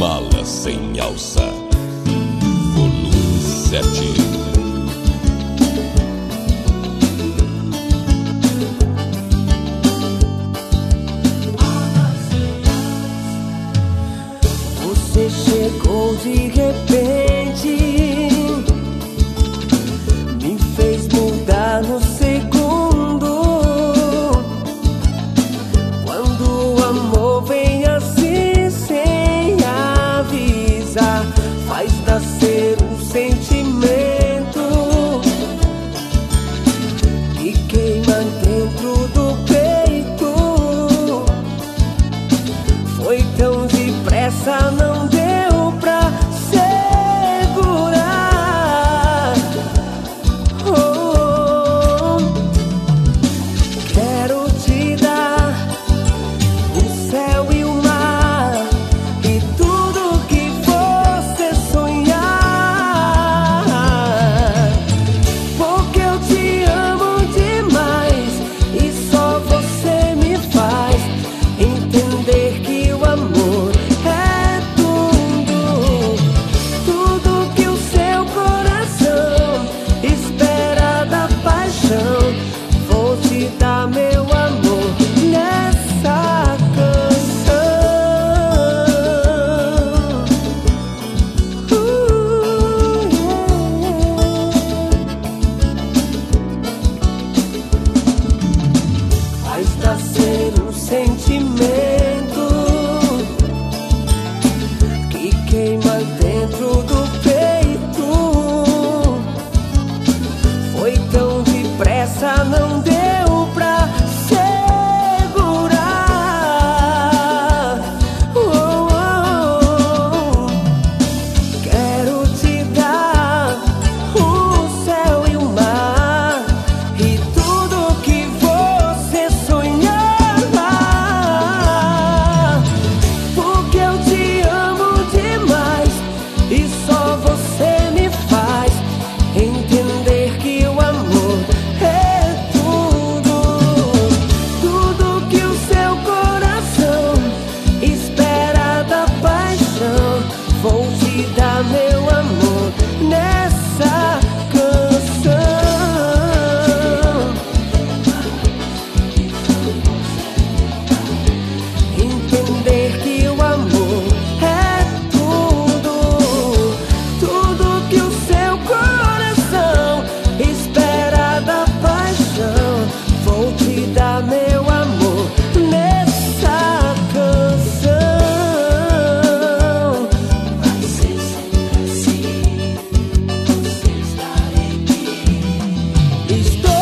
Mala sem alça, volume 7. Você chegou de repente, me fez mudar no segundo. Quando o amor vem assim sem avisar, faz nascer um sentimento que queima dentro do peito. Foi tão depressa, não deu pra segurar. Oh, quero te dar o céu e o mar e tudo que você sonhar, porque eu te amo demais e só você me faz entender que o amor é tudo, tudo que o seu coração espera da paixão. Vou te dar meu amor nessa canção. Faz nascer um sentimento que queima dentro do peito. Foi tão depressa, não deu pra segurar. Oh, oh, oh. Quero te dar o céu e o mar e tudo que você sonhar, porque eu te amo demais e só você me faz entender que o amor é tudo, tudo que o seu coração espera da paixão. Vou te dar meu amor nessa canção. Entender que o amor é tudo, tudo que o seu coração espera da paixão. Vou te dar meu amor nessa canção. Vai ser sempre assim, você está em mim. Estou